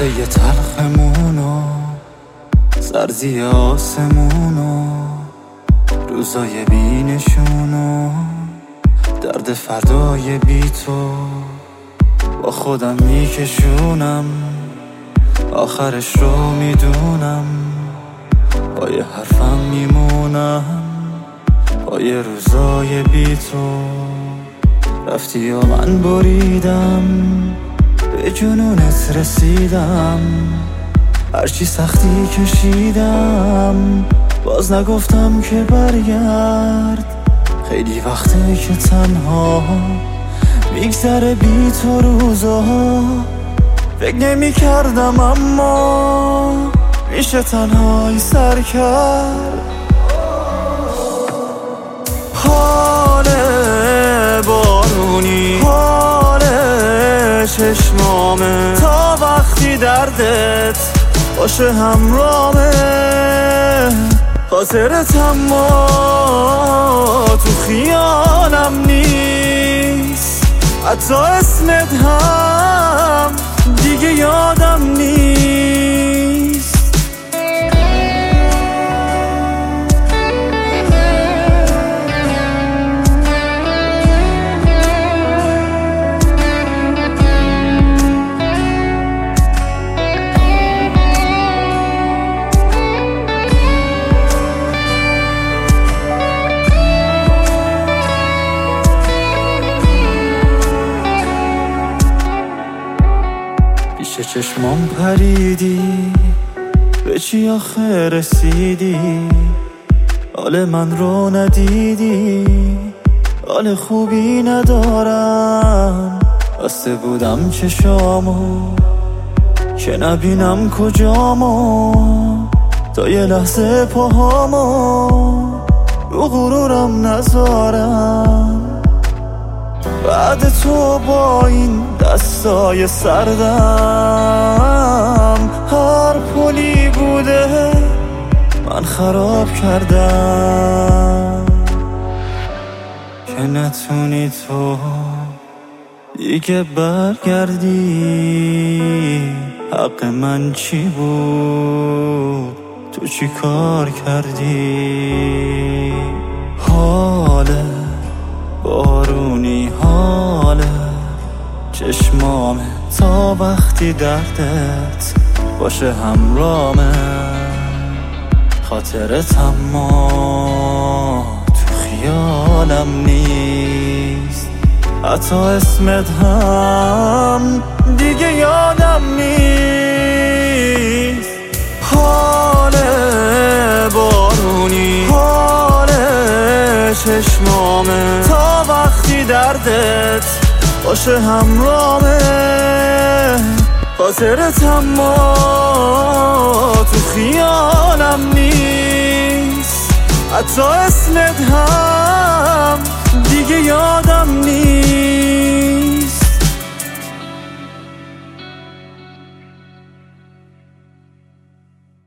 قصه تلخمونو، سرزی آسمونو، روزای بینشونو، درد فردای بی تو با خودم میکشونم، آخرش رو میدونم، پای حرفم میمونم، پای روزای بی تو رفتی و من بریدم، به جنونت رسیدم، هرچی سختی کشیدم، باز نگفتم که برگرد، خیلی وقته که تنها میگذره بی تو روزا، فکر نمی کردم اما میشه تنهایی سر کرد. حال بارونی، حال چشمامه، تا وقتی دردت باشه همرامه، خاطرت اما تو خیالم نیست، حتی اسمت هم دیگه یادم نیست. پیش چشمام پریدی، به چی آخه رسیدی، حال من رو ندیدی، حال خوبی ندارم، بسته بودم چشامو که نبینم کجامو، تا یه لحظه پاهامو رو غرورم نذارم، بعد تو با این دستای سردم، هر پلی بوده من خراب کردم، که نتونی تو دیگه برگردی، حق من چی بود، تو چی کار کردی؟ حال بارونی، حال چشمامه، تا وقتی دردت باشه همرامه، خاطرت اما تو خیالم نیست، حتی اسمت هم دیگه یادم نیست. حال بارونی، حال چشمامه، تا وقتی دردت باشه همرامه، خاطرت اما تو خیالم نیست، حتی اسمت هم دیگه یادم نیست.